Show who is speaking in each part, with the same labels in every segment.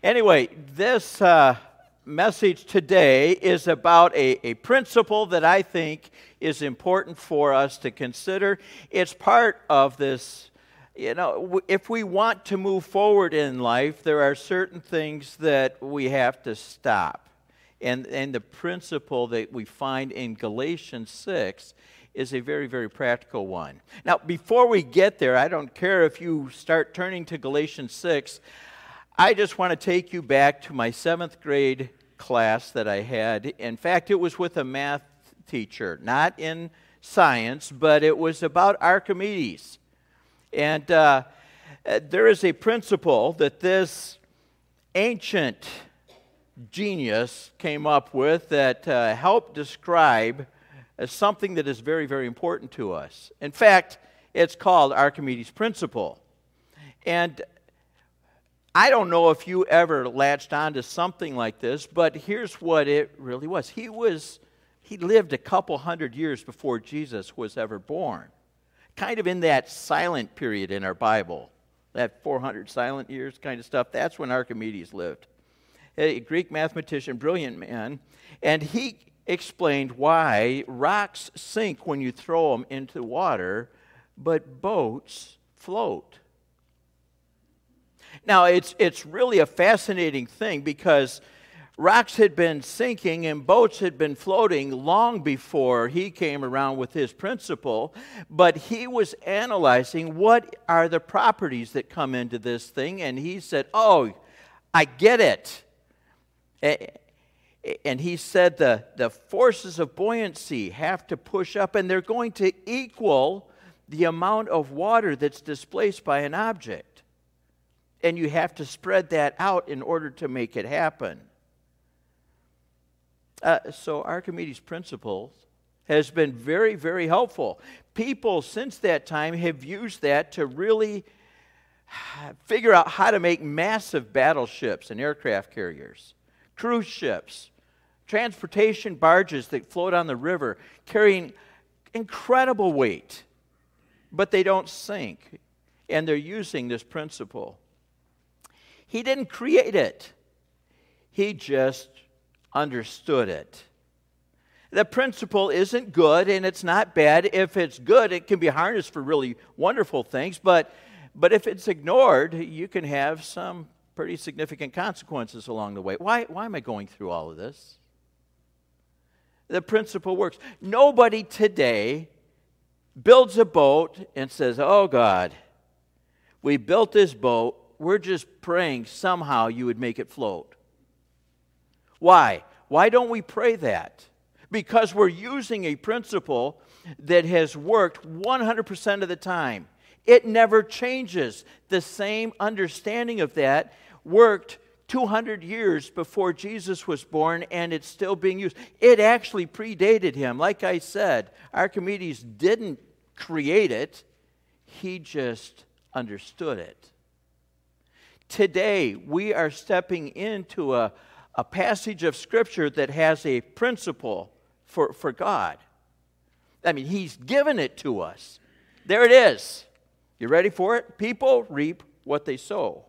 Speaker 1: Anyway, this message today is about a principle that I think is important for us to consider. It's part of this, if we want to move forward in life, there are certain things that we have to stop. And the principle that we find in Galatians 6 is a very, very practical one. Now, before we get there, I don't care if you start turning to Galatians 6. I just want to take you back to my 7th grade class that I had. In fact, it was with a math teacher, not in science, but it was about Archimedes. And there is a principle that this ancient genius came up with that helped describe something that is very, very important to us. In fact, it's called Archimedes' principle. And I don't know if you ever latched on to something like this, but here's what it really was. He lived a couple hundred years before Jesus was ever born. Kind of in that silent period in our Bible, that 400 silent years kind of stuff. That's when Archimedes lived. A Greek mathematician, brilliant man, and he explained why rocks sink when you throw them into water, but boats float. Now, it's really a fascinating thing because rocks had been sinking and boats had been floating long before he came around with his principle, but he was analyzing what are the properties that come into this thing, and he said, oh, I get it. And he said the forces of buoyancy have to push up, and they're going to equal the amount of water that's displaced by an object. And you have to spread that out in order to make it happen. So Archimedes' principle has been very, very helpful. People since that time have used that to really figure out how to make massive battleships and aircraft carriers, cruise ships, transportation barges that float on the river, carrying incredible weight, but they don't sink. And they're using this principle. He didn't create it. He just understood it. The principle isn't good and it's not bad. If it's good, it can be harnessed for really wonderful things, but if it's ignored, you can have some pretty significant consequences along the way. Why am I going through all of this? The principle works. Nobody today builds a boat and says, oh God, we built this boat. We're just praying somehow you would make it float. Why? Why don't we pray that? Because we're using a principle that has worked 100% of the time. It never changes. The same understanding of that worked 200 years before Jesus was born, and it's still being used. It actually predated him. Like I said, Archimedes didn't create it. He just understood it. Today, we are stepping into a passage of Scripture that has a principle for God. I mean, He's given it to us. There it is. You ready for it? People reap what they sow.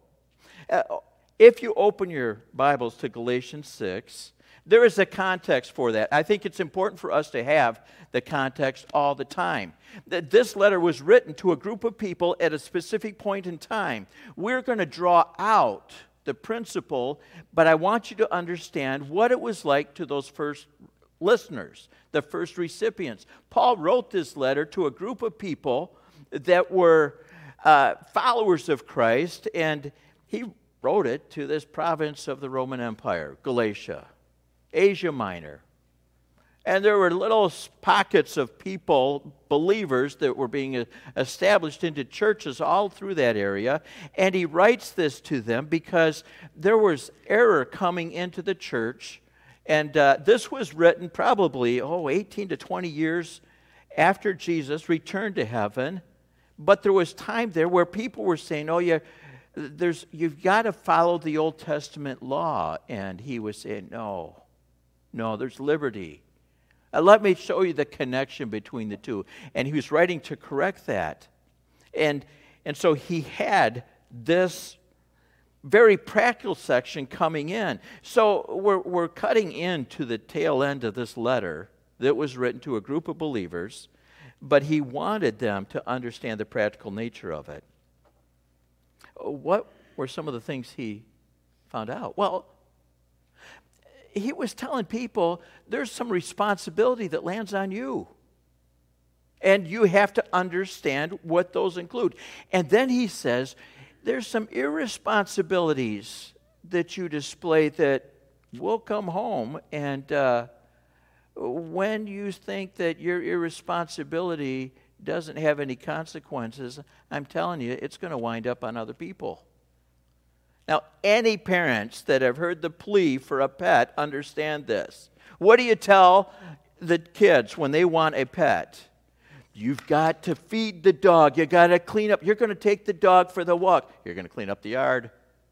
Speaker 1: If you open your Bibles to Galatians 6, there is a context for that. I think it's important for us to have the context all the time. This letter was written to a group of people at a specific point in time. We're going to draw out the principle, but I want you to understand what it was like to those first listeners, the first recipients. Paul wrote this letter to a group of people that were followers of Christ, and he wrote it to this province of the Roman Empire, Galatia, Asia Minor. And there were little pockets of people, believers, that were being established into churches all through that area. And he writes this to them because there was error coming into the church. And this was written probably, 18 to 20 years after Jesus returned to heaven. But there was time there where people were saying, you've got to follow the Old Testament law. And he was saying, no, there's liberty. Let me show you the connection between the two. And he was writing to correct that. And so he had this very practical section coming in. So we're cutting into the tail end of this letter that was written to a group of believers, but he wanted them to understand the practical nature of it. What were some of the things he found out? Well, he was telling people there's some responsibility that lands on you. And you have to understand what those include. And then he says, there's some irresponsibilities that you display that will come home. And when you think that your irresponsibility doesn't have any consequences, I'm telling you, it's going to wind up on other people. Now, any parents that have heard the plea for a pet understand this. What do you tell the kids when they want a pet? You've got to feed the dog. You got to clean up. You're going to take the dog for the walk. You're going to clean up the yard.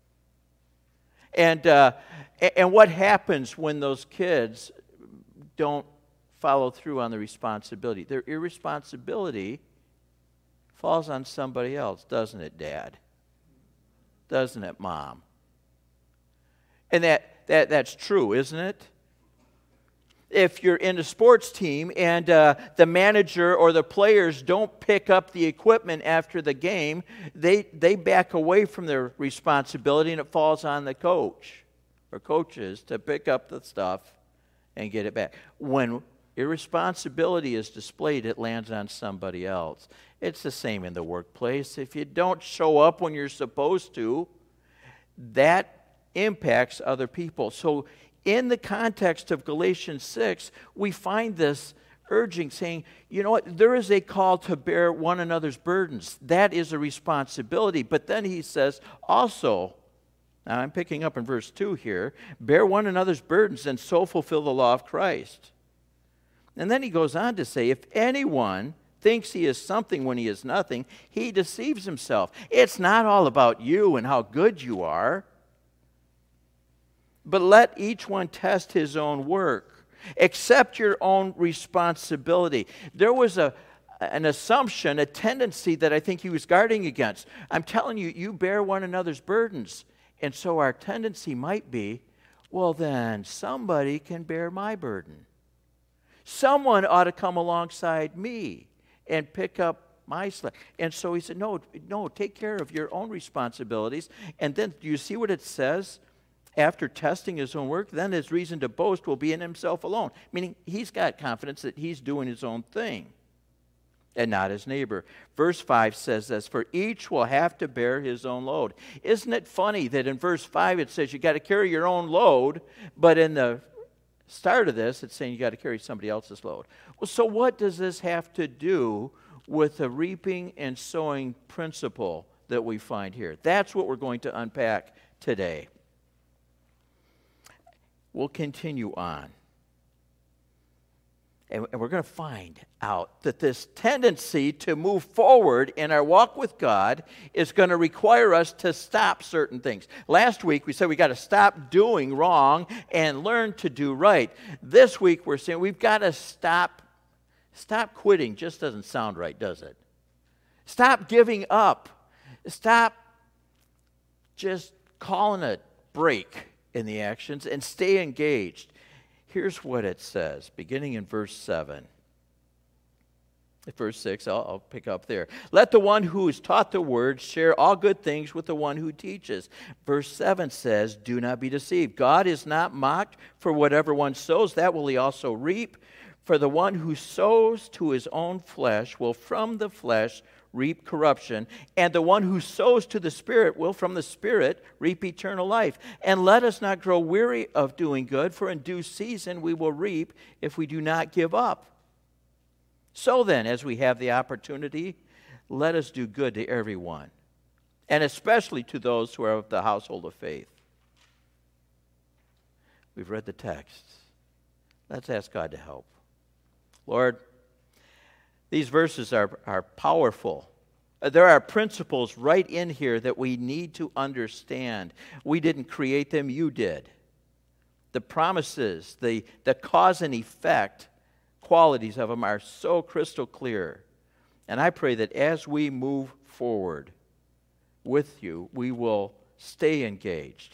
Speaker 1: And what happens when those kids don't follow through on the responsibility? Their irresponsibility falls on somebody else, doesn't it, Dad? Doesn't it, Mom? And that's true, isn't it? If you're in a sports team and the manager or the players don't pick up the equipment after the game, they back away from their responsibility, and it falls on the coach or coaches to pick up the stuff and get it back. When irresponsibility is displayed, it lands on somebody else. It's the same in the workplace. If you don't show up when you're supposed to, that impacts other people. So in the context of Galatians 6, we find this urging, saying, you know what, there is a call to bear one another's burdens. That is a responsibility. But then he says, also, now I'm picking up in verse 2 here, bear one another's burdens and so fulfill the law of Christ. And then he goes on to say, if anyone thinks he is something when he is nothing, he deceives himself. It's not all about you and how good you are. But let each one test his own work. Accept your own responsibility. There was an assumption, a tendency that I think he was guarding against. I'm telling you, you bear one another's burdens. And so our tendency might be, well then, somebody can bear my burden. Someone ought to come alongside me and pick up my slack. And so he said, no, take care of your own responsibilities. And then, do you see what it says? After testing his own work, then his reason to boast will be in himself alone. Meaning, he's got confidence that he's doing his own thing and not his neighbor. Verse 5 says this, for each will have to bear his own load. Isn't it funny that in verse 5 it says you got to carry your own load, but in the start of this it's saying you got to carry somebody else's load. Well, so what does this have to do with the reaping and sowing principle that we find here? That's what we're going to unpack today. We'll continue on. And we're going to find out that this tendency to move forward in our walk with God is going to require us to stop certain things. Last week we said we got to stop doing wrong and learn to do right. This week we're saying we've got to stop quitting. Just doesn't sound right, does it? Stop giving up. Stop just calling a break in the actions and stay engaged. Here's what it says, beginning in verse 7. Verse 6, I'll pick up there. Let the one who is taught the word share all good things with the one who teaches. Verse 7 says, do not be deceived. God is not mocked, for whatever one sows, that will he also reap. For the one who sows to his own flesh will from the flesh reap corruption, and the one who sows to the Spirit will from the Spirit reap eternal life. And let us not grow weary of doing good, for in due season we will reap if we do not give up. So then, as we have the opportunity, let us do good to everyone, and especially to those who are of the household of faith. We've read the text. Let's ask God to help. Lord, these verses are powerful. There are principles right in here that we need to understand. We didn't create them, you did. The promises, the cause and effect qualities of them are so crystal clear. And I pray that as we move forward with you, we will Stay engaged.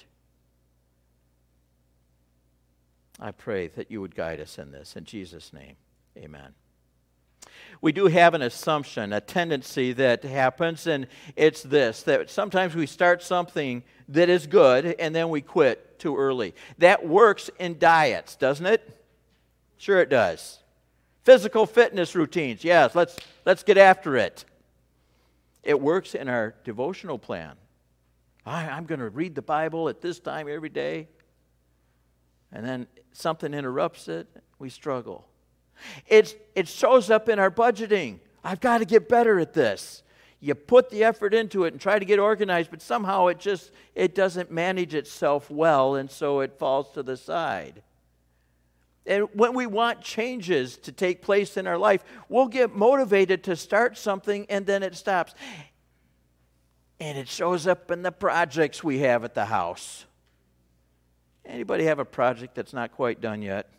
Speaker 1: I pray that you would guide us in this. In Jesus' name, amen. We do have an assumption, a tendency that happens, and it's this, that sometimes we start something that is good and then we quit too early. That works in diets, doesn't it? Sure it does. Physical fitness routines, yes, let's get after it. It works in our devotional plan. I'm going to read the Bible at this time every day, and then something interrupts it, we struggle. It shows up in our budgeting. I've got to get better at this. You put the effort into it and try to get organized, but somehow it doesn't manage itself well, and so it falls to the side. And when we want changes to take place in our life, we'll get motivated to start something, and then it stops. And it shows up in the projects we have at the house. Anybody have a project that's not quite done yet?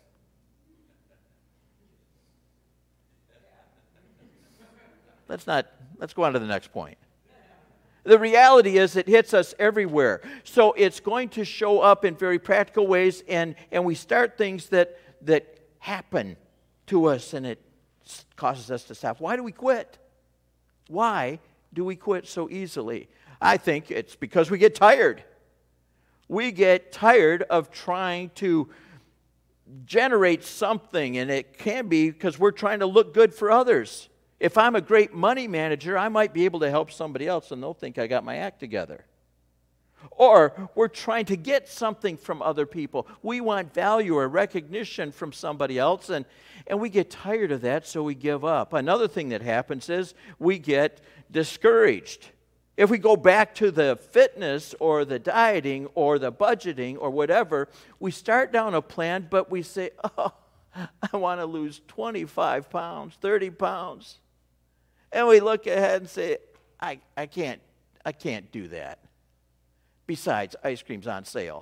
Speaker 1: Let's go on to the next point. The reality is it hits us everywhere. So it's going to show up in very practical ways, and we start things that happen to us, and it causes us to stop. Why do we quit? Why do we quit so easily? I think it's because we get tired. We get tired of trying to generate something, and it can be because we're trying to look good for others. If I'm a great money manager, I might be able to help somebody else, and they'll think I got my act together. Or we're trying to get something from other people. We want value or recognition from somebody else, and we get tired of that, so we give up. Another thing that happens is we get discouraged. If we go back to the fitness or the dieting or the budgeting or whatever, we start down a plan, but we say, oh, I want to lose 25 pounds, 30 pounds. And we look ahead and say, I can't do that. Besides, ice cream's on sale.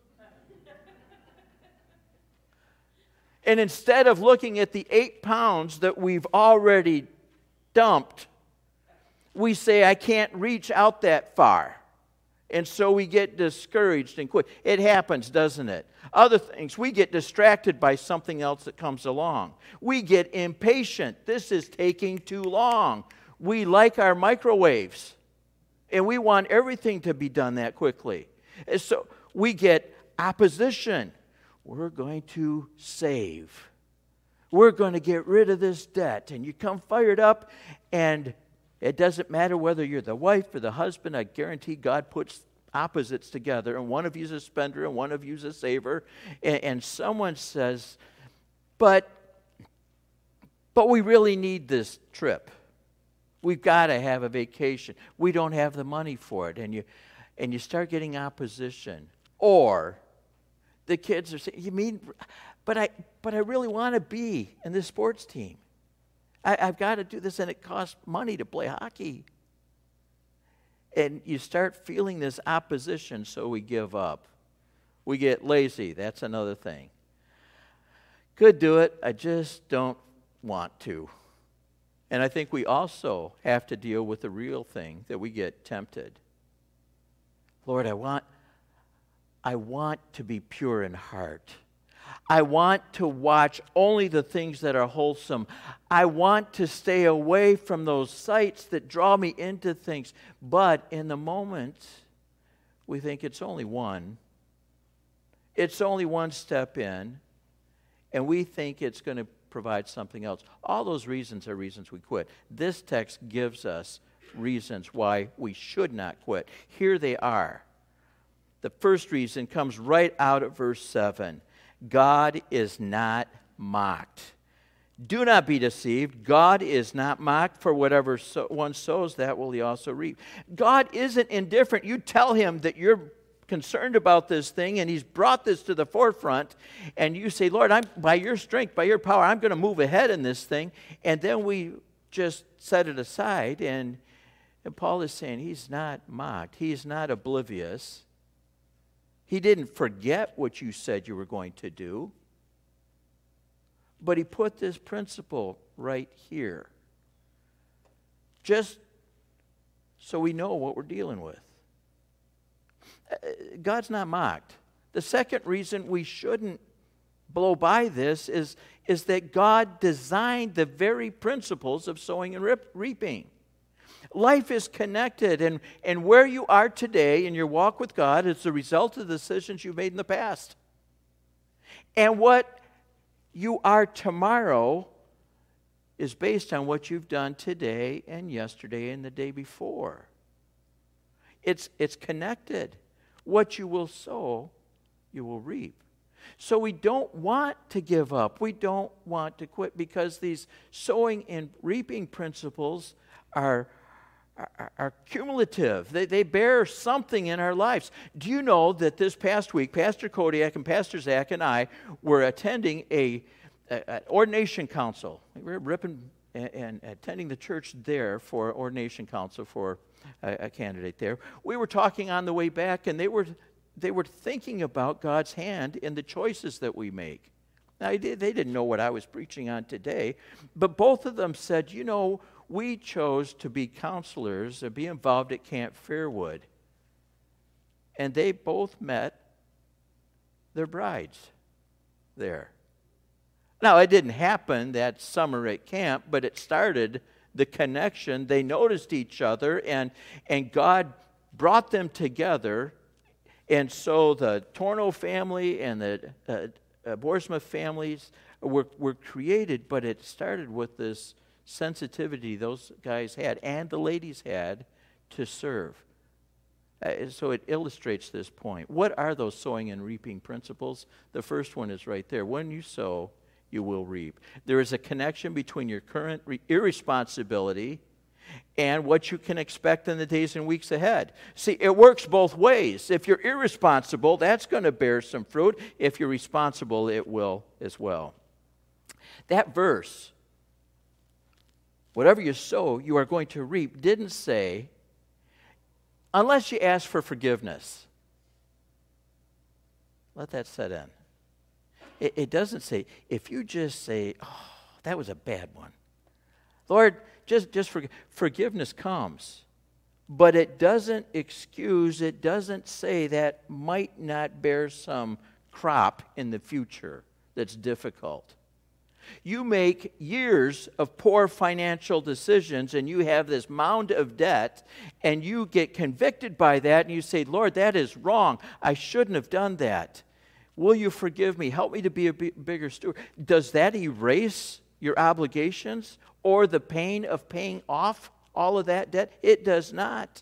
Speaker 1: And instead of looking at the 8 pounds that we've already dumped, we say, I can't reach out that far. And so we get discouraged and quit. It happens, doesn't it? Other things, we get distracted by something else that comes along. We get impatient. This is taking too long. We like our microwaves, and we want everything to be done that quickly. And so we get opposition. We're going to save. We're going to get rid of this debt. And you come fired up, and it doesn't matter whether you're the wife or the husband. I guarantee God puts opposites together, and one of you's a spender and one of you's a saver. And someone says, but we really need this trip. We've got to have a vacation. We don't have the money for it. And you start getting opposition. Or the kids are saying, you mean, but I really want to be in this sports team. I've got to do this, and it costs money to play hockey. And you start feeling this opposition, so we give up. We get lazy. That's another thing. Could do it, I just don't want to. And I think we also have to deal with the real thing that we get tempted. Lord, I want to be pure in heart. I want to watch only the things that are wholesome. I want to stay away from those sites that draw me into things. But in the moment, we think it's only one. It's only one step in, and we think it's going to provide something else. All those reasons are reasons we quit. This text gives us reasons why we should not quit. Here they are. The first reason comes right out of verse 7. God is not mocked. Do not be deceived. God is not mocked, for whatever one sows, that will he also reap. God isn't indifferent. You tell him that you're concerned about this thing, and he's brought this to the forefront, and you say, Lord, by your strength, by your power, I'm going to move ahead in this thing, and then we just set it aside, and Paul is saying he's not mocked. He's not oblivious. He didn't forget what you said you were going to do. But he put this principle right here. Just so we know what we're dealing with. God's not mocked. The second reason we shouldn't blow by this is that God designed the very principles of sowing and reaping. Life is connected, and where you are today in your walk with God is the result of the decisions you made in the past. And what you are tomorrow is based on what you've done today and yesterday and the day before. It's connected. What you will sow, you will reap. So we don't want to give up. We don't want to quit because these sowing and reaping principles are cumulative. They bear something in our lives. Do you know that this past week, Pastor Kodiak and Pastor Zach and I were attending an ordination council. We were ripping and attending the church there for ordination council for a candidate there. We were talking on the way back, and they were thinking about God's hand in the choices that we make. Now, they didn't know what I was preaching on today, but both of them said, you know, we chose to be counselors and be involved at Camp Fairwood. And they both met their brides there. Now, it didn't happen that summer at camp, but it started the connection. They noticed each other, and God brought them together. And so the Torno family and the Boersma families were created, but it started with this sensitivity those guys had and the ladies had to serve. So it illustrates this point. What are those sowing and reaping principles? The first one is right there. When you sow, you will reap. There is a connection between your current irresponsibility and what you can expect in the days and weeks ahead. See, it works both ways. If you're irresponsible, that's going to bear some fruit. If you're responsible, it will as well. That verse, whatever you sow, you are going to reap, didn't say, unless you ask for forgiveness. Let that set in. It doesn't say, if you just say, oh, that was a bad one. Lord, just forgiveness comes. But it doesn't excuse, it doesn't say that might not bear some crop in the future that's difficult. You make years of poor financial decisions and you have this mound of debt and you get convicted by that and you say, Lord, that is wrong. I shouldn't have done that. Will you forgive me? Help me to be a bigger steward. Does that erase your obligations or the pain of paying off all of that debt? It does not.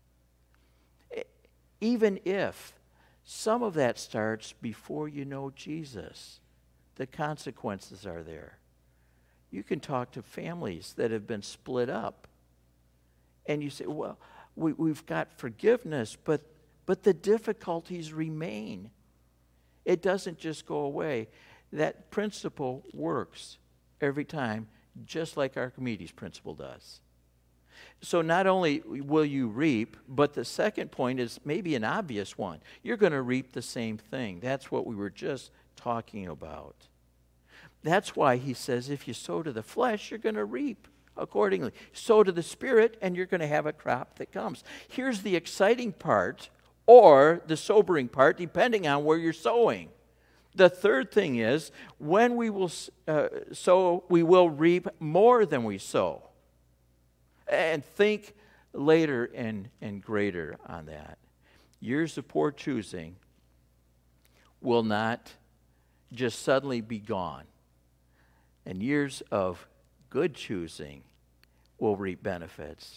Speaker 1: Even if some of that starts before you know Jesus, the consequences are there. You can talk to families that have been split up, and you say, well, we've got forgiveness, but the difficulties remain. It doesn't just go away. That principle works every time, just like Archimedes' principle does. So not only will you reap, but the second point is maybe an obvious one. You're going to reap the same thing. That's what we were just talking about. That's why he says if you sow to the flesh, you're going to reap accordingly. Sow to the Spirit, and you're going to have a crop that comes. Here's the exciting part, or the sobering part, depending on where you're sowing. The third thing is, when we will sow, we will reap more than we sow. And think later and greater on that. Years of poor choosing will not just suddenly be gone. And years of good choosing will reap benefits.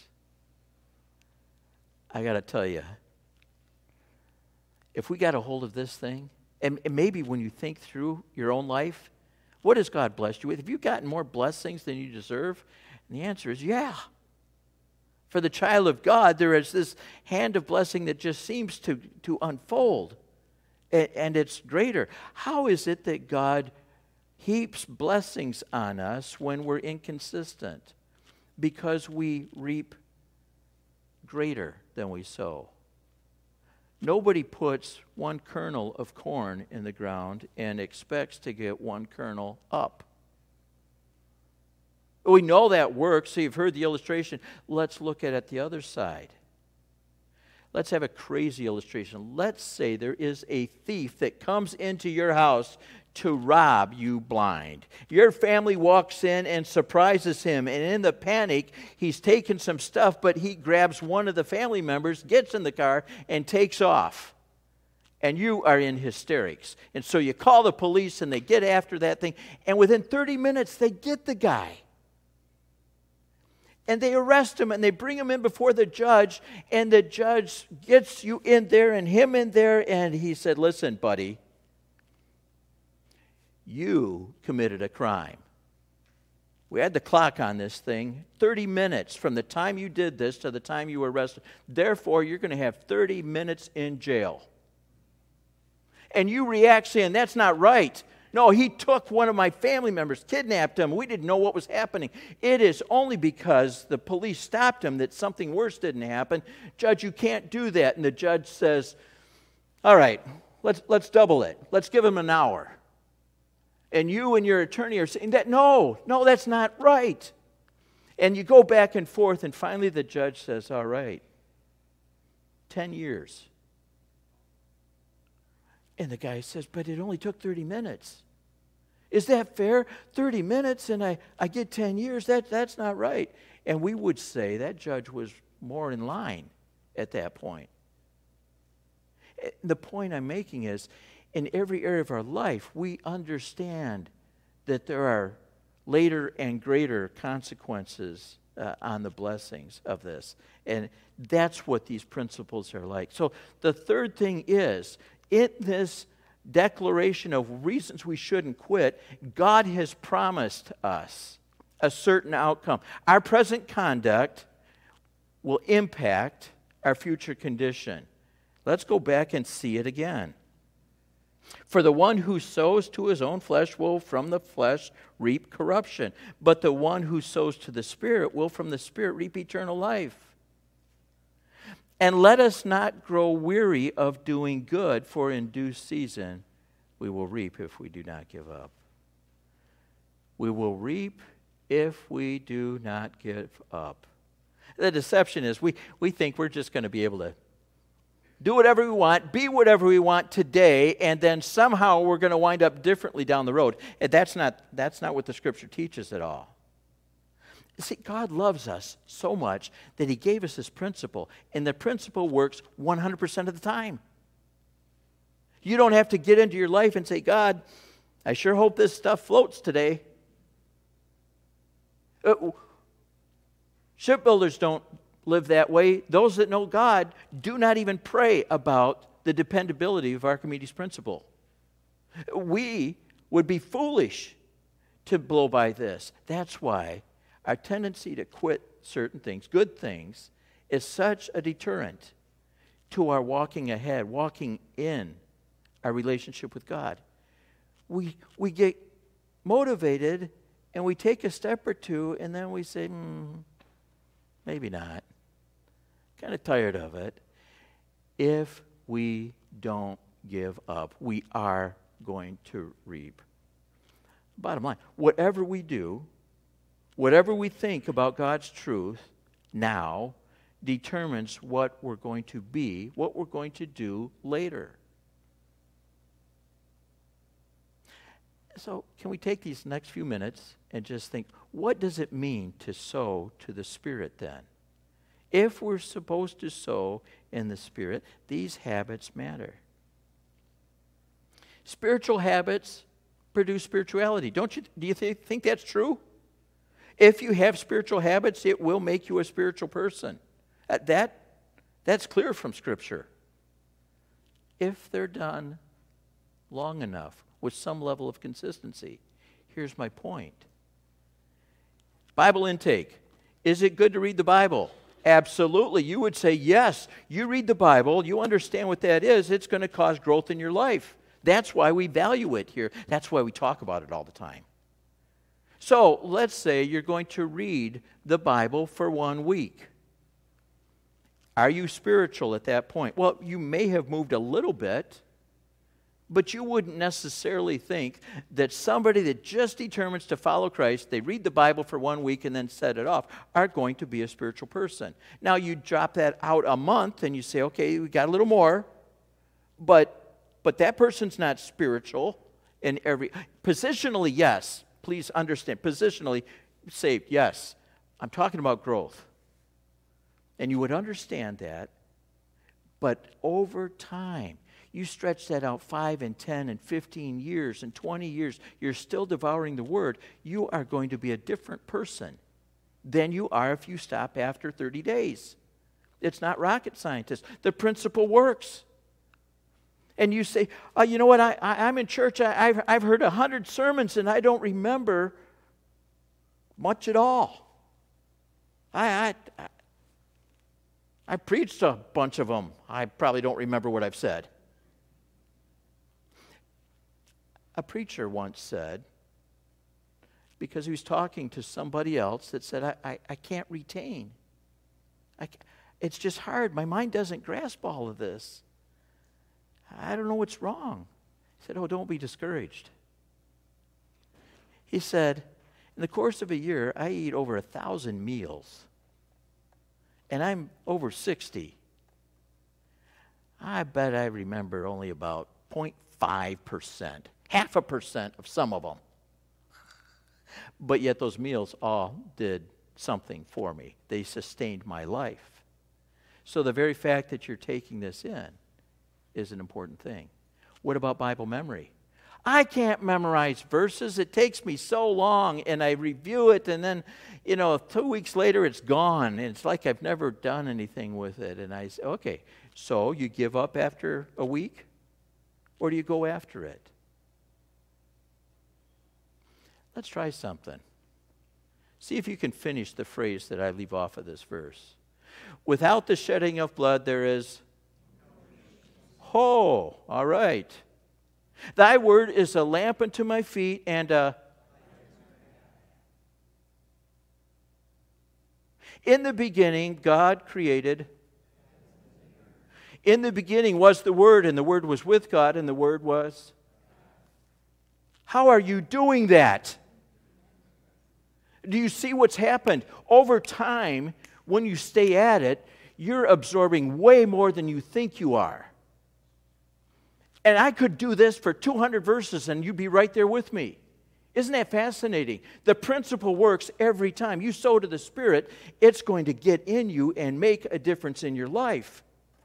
Speaker 1: I got to tell you, if we got a hold of this thing, and maybe when you think through your own life, what has God blessed you with? Have you gotten more blessings than you deserve? And the answer is yeah. For the child of God, there is this hand of blessing that just seems to unfold, and it's greater. How is it that God heaps blessings on us when we're inconsistent? Because we reap greater than we sow. Nobody puts one kernel of corn in the ground and expects to get one kernel up. We know that works, so you've heard the illustration. Let's look at it the other side. Let's have a crazy illustration. Let's say there is a thief that comes into your house to rob you blind. Your family walks in and surprises him, and in the panic, he's taken some stuff, but he grabs one of the family members, gets in the car, and takes off. And you are in hysterics. And so you call the police, and they get after that thing, and within 30 minutes, they get the guy. And they arrest him, and they bring him in before the judge, and the judge gets you in there and him in there, and he said, listen, buddy, you committed a crime. We had the clock on this thing, 30 minutes from the time you did this to the time you were arrested. Therefore, you're going to have 30 minutes in jail. And you react saying, that's not right. No, he took one of my family members, kidnapped him. We didn't know what was happening. It is only because the police stopped him that something worse didn't happen. Judge, you can't do that. And the judge says, all right, let's double it. Let's give him an hour. And you and your attorney are saying that, no, that's not right. And you go back and forth, and finally the judge says, all right, 10 years. And the guy says, but it only took 30 minutes. Is that fair? 30 minutes and I get 10 years? That's not right. And we would say that judge was more in line at that point. The point I'm making is, in every area of our life, we understand that there are later and greater consequences on the blessings of this. And that's what these principles are like. So the third thing is, in this declaration of reasons we shouldn't quit, God has promised us a certain outcome. Our present conduct will impact our future condition. Let's go back and see it again. For the one who sows to his own flesh will from the flesh reap corruption, but the one who sows to the Spirit will from the Spirit reap eternal life. And let us not grow weary of doing good, for in due season we will reap if we do not give up. We will reap if we do not give up. The deception is we think we're just going to be able to do whatever we want, be whatever we want today, and then somehow we're going to wind up differently down the road. And that's not what the Scripture teaches at all. See, God loves us so much that He gave us this principle, and the principle works 100% of the time. You don't have to get into your life and say, God, I sure hope this stuff floats today. Shipbuilders don't live that way. Those that know God do not even pray about the dependability of Archimedes' principle. We would be foolish to blow by this. That's why our tendency to quit certain things, good things, is such a deterrent to our walking ahead, walking in our relationship with God. We get motivated and we take a step or two and then we say, maybe not. Kind of tired of it. If we don't give up, we are going to reap. Bottom line, whatever we do, whatever we think about God's truth now determines what we're going to be, what we're going to do later. So can we take these next few minutes and just think, what does it mean to sow to the Spirit then? If we're supposed to sow in the Spirit, these habits matter. Spiritual habits produce spirituality. Do you think that's true? If you have spiritual habits, it will make you a spiritual person. That's clear from Scripture. If they're done long enough with some level of consistency. Here's my point. Bible intake. Is it good to read the Bible? Absolutely. You would say, yes, you read the Bible, you understand what that is, it's going to cause growth in your life. That's why we value it here. That's why we talk about it all the time. So let's say you're going to read the Bible for 1 week. Are you spiritual at that point? Well, you may have moved a little bit, But you wouldn't necessarily think that somebody that just determines to follow Christ, they read the Bible for 1 week and then set it off, are going to be a spiritual person. Now, you drop that out a month and you say, okay, we got a little more, but that person's not spiritual in every... Positionally, yes. Please understand. Positionally, saved, yes. I'm talking about growth. And you would understand that, but over time, you stretch that out 5 and 10 and 15 years and 20 years, you're still devouring the Word, you are going to be a different person than you are if you stop after 30 days. It's not rocket scientist. The principle works. And you say, you know what, I'm in church, I've heard 100 sermons and I don't remember much at all. I preached a bunch of them. I probably don't remember what I've said. A preacher once said, because he was talking to somebody else that said, I can't retain. It's just hard. My mind doesn't grasp all of this. I don't know what's wrong. He said, don't be discouraged. He said, in the course of a year, I eat over 1,000 meals. And I'm over 60. I bet I remember only about 0.5%, 0.5% of some of them. But yet those meals all did something for me. They sustained my life. So the very fact that you're taking this in is an important thing. What about Bible memory? I can't memorize verses. It takes me so long, and I review it, and then, 2 weeks later, it's gone. And it's like I've never done anything with it. And I say, okay, so you give up after a week, or do you go after it? Let's try something. See if you can finish the phrase that I leave off of this verse. Without the shedding of blood, there is... Oh, all right. Thy word is a lamp unto my feet and a... In the beginning, God created. In the beginning was the Word, and the Word was with God, and the Word was... How are you doing that? Do you see what's happened? Over time, when you stay at it, you're absorbing way more than you think you are. And I could do this for 200 verses and you'd be right there with me. Isn't that fascinating? The principle works every time. You sow to the Spirit, it's going to get in you and make a difference in your life.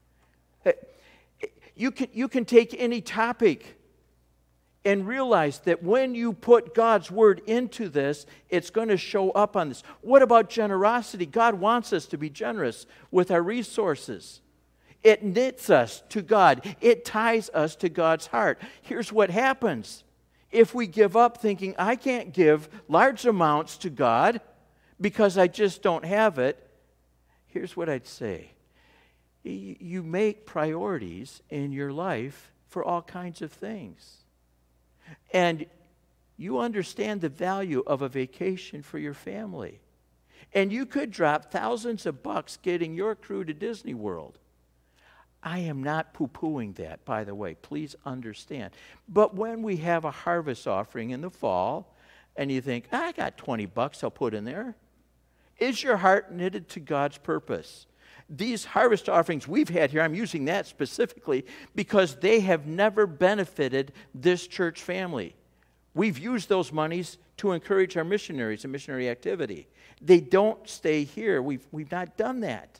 Speaker 1: You can take any topic and realize that when you put God's Word into this, it's going to show up on this. What about generosity? God wants us to be generous with our resources. It knits us to God. It ties us to God's heart. Here's what happens. If we give up thinking, I can't give large amounts to God because I just don't have it, here's what I'd say. You make priorities in your life for all kinds of things. And you understand the value of a vacation for your family. And you could drop thousands of bucks getting your crew to Disney World. I am not poo-pooing that, by the way. Please understand. But when we have a harvest offering in the fall, and you think, I got 20 bucks I'll put in there. Is your heart knitted to God's purpose? These harvest offerings we've had here, I'm using that specifically because they have never benefited this church family. We've used those monies to encourage our missionaries and missionary activity. They don't stay here. We've not done that.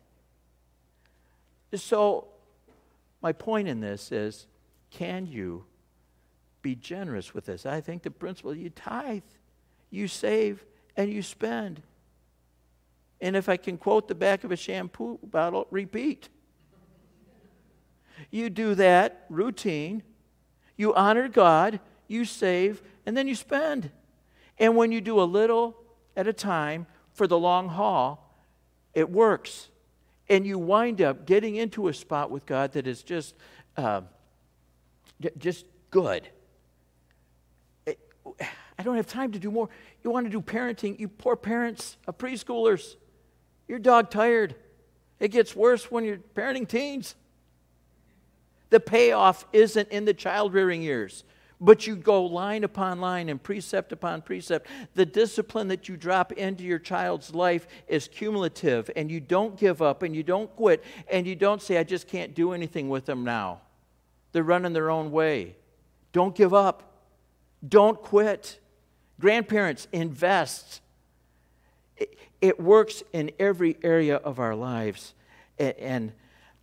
Speaker 1: So my point in this is, can you be generous with this? I think the principle, you tithe, you save, and you spend. And if I can quote the back of a shampoo bottle, repeat. You do that routine, you honor God, you save, and then you spend. And when you do a little at a time for the long haul, it works. And you wind up getting into a spot with God that is just good. I don't have time to do more. You want to do parenting, you poor parents of preschoolers. You're dog tired. It gets worse when you're parenting teens. The payoff isn't in the child-rearing years, but you go line upon line and precept upon precept. The discipline that you drop into your child's life is cumulative, and you don't give up, and you don't quit, and you don't say, I just can't do anything with them now. They're running their own way. Don't give up. Don't quit. Grandparents, invest. It works in every area of our lives. And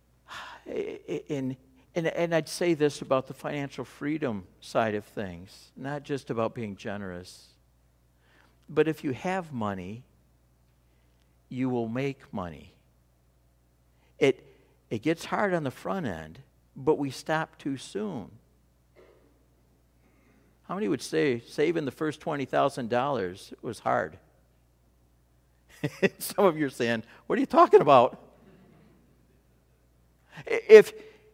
Speaker 1: I'd say this about the financial freedom side of things, not just about being generous. But if you have money, you will make money. It gets hard on the front end, but we stop too soon. How many would say saving the first $20,000 was hard? Some of you are saying, what are you talking about? If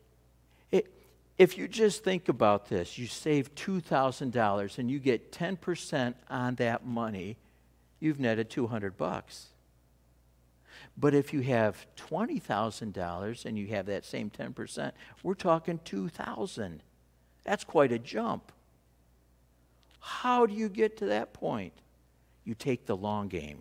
Speaker 1: you just think about this, you save $2,000 and you get 10% on that money, you've netted $200. But if you have $20,000 and you have that same 10%, we're talking $2,000. That's quite a jump. How do you get to that point? You take the long game.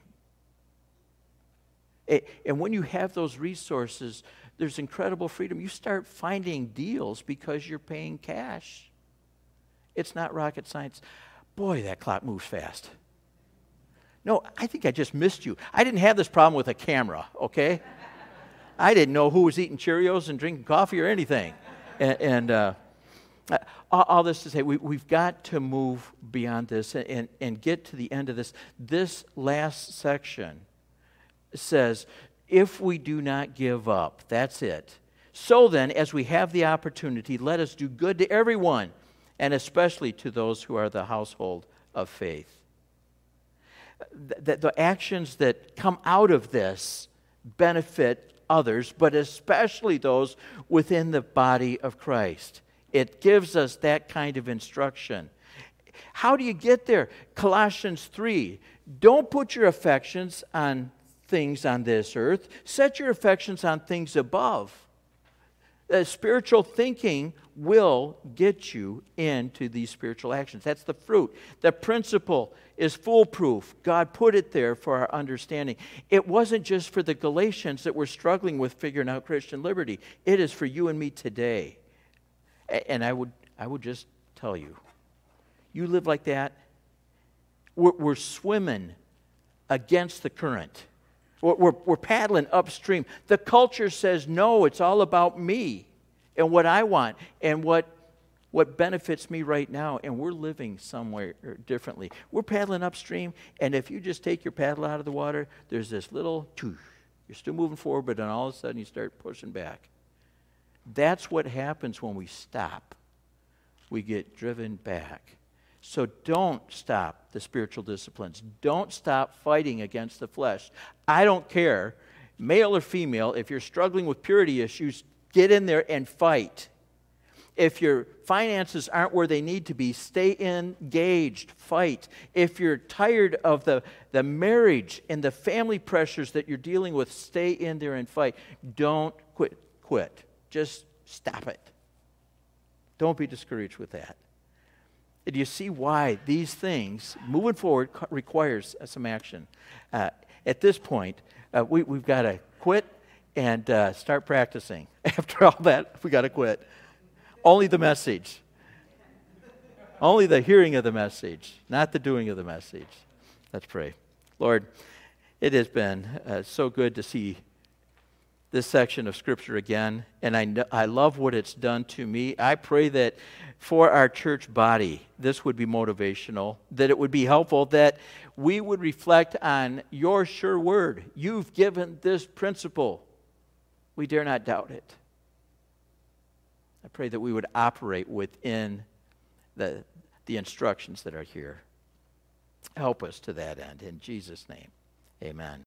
Speaker 1: And when you have those resources, there's incredible freedom. You start finding deals because you're paying cash. It's not rocket science. Boy, that clock moves fast. No, I think I just missed you. I didn't have this problem with a camera, okay? I didn't know who was eating Cheerios and drinking coffee or anything. All this to say, we've got to move beyond this and get to the end of this. This last section says, if we do not give up, that's it. So then, as we have the opportunity, let us do good to everyone, and especially to those who are the household of faith. The actions that come out of this benefit others, but especially those within the body of Christ. It gives us that kind of instruction. How do you get there? Colossians 3, don't put your affections on things on this earth. Set your affections on things above. Spiritual thinking will get you into these spiritual actions. That's the fruit. The principle is foolproof. God put it there for our understanding. It wasn't just for the Galatians that were struggling with figuring out Christian liberty. It is for you and me today. And I would just tell you, you live like that, we're swimming against the current. We're paddling upstream. The culture says, no, it's all about me and what I want and what benefits me right now. And we're living somewhere differently. We're paddling upstream, and if you just take your paddle out of the water, there's this little, you're still moving forward, but then all of a sudden you start pushing back. That's what happens when we stop. We get driven back. So don't stop the spiritual disciplines. Don't stop fighting against the flesh. I don't care, male or female, if you're struggling with purity issues, get in there and fight. If your finances aren't where they need to be, stay engaged, fight. If you're tired of the marriage and the family pressures that you're dealing with, stay in there and fight. Don't quit. Just stop it. Don't be discouraged with that. Do you see why these things, moving forward, requires some action? At this point, we've got to quit and start practicing. After all that, we got to quit. Only the message. Only the hearing of the message, not the doing of the message. Let's pray. Lord, it has been so good to see this section of Scripture again, and I love what it's done to me. I pray that for our church body, this would be motivational, that it would be helpful, that we would reflect on your sure word. You've given this principle. We dare not doubt it. I pray that we would operate within the instructions that are here. Help us to that end. In Jesus' name, amen.